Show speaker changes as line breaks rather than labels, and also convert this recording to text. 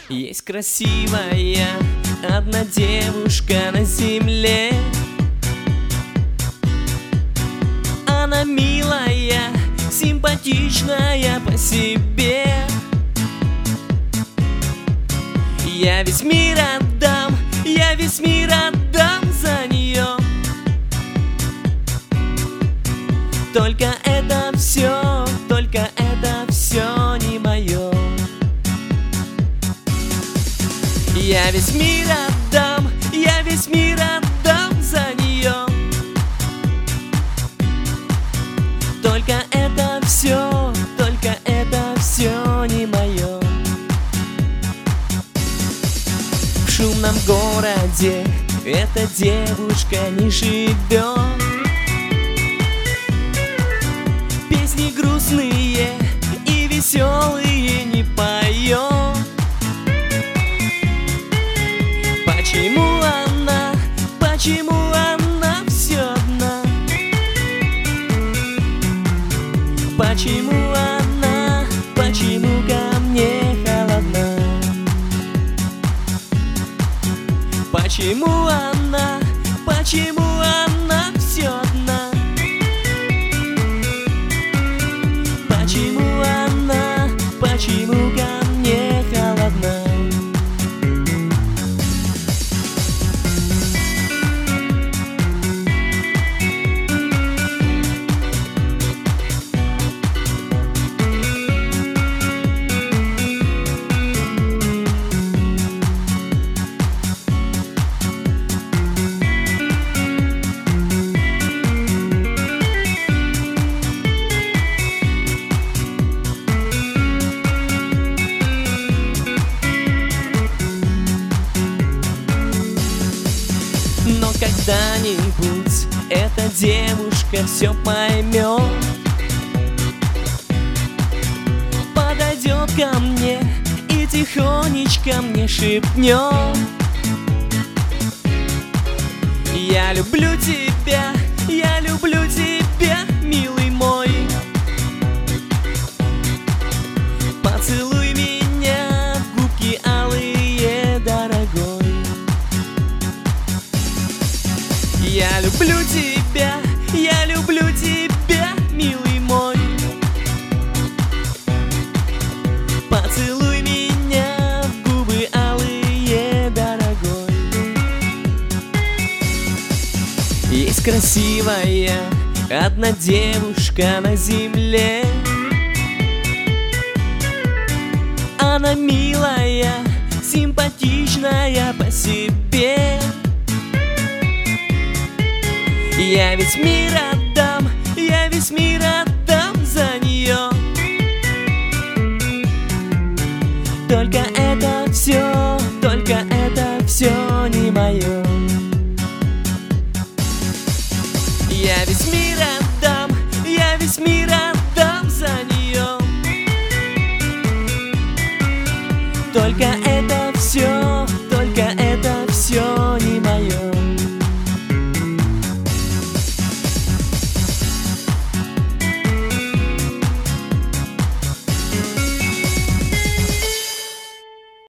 Есть красивая одна девушка на земле. Она милая, симпатичная по себе. Я весь мир отдам, я весь мир отдам за нее. Только это все не мое. Я весь мир отдам, я весь мир отдам за нее. Только это все не мое. В шумном городе эта девушка не живет. Песни грустные и веселые не поет. Почему она все одна? Почему ко мне холодна? Почему она все одна? Почему ко мне холодна? Но когда-нибудь эта девушка все поймет, подойдет ко мне и тихонечко мне шепнет: я люблю тебя, милый мой. Поцелуй меня в губки алые, дорогой. Я люблю тебя, милый мой. Поцелуй меня в губы алые, дорогой. Есть красивая одна девушка на земле. Она милая, симпатичная по себе. Я весь мир отдам за нее. Только это все не мое. Я весь мир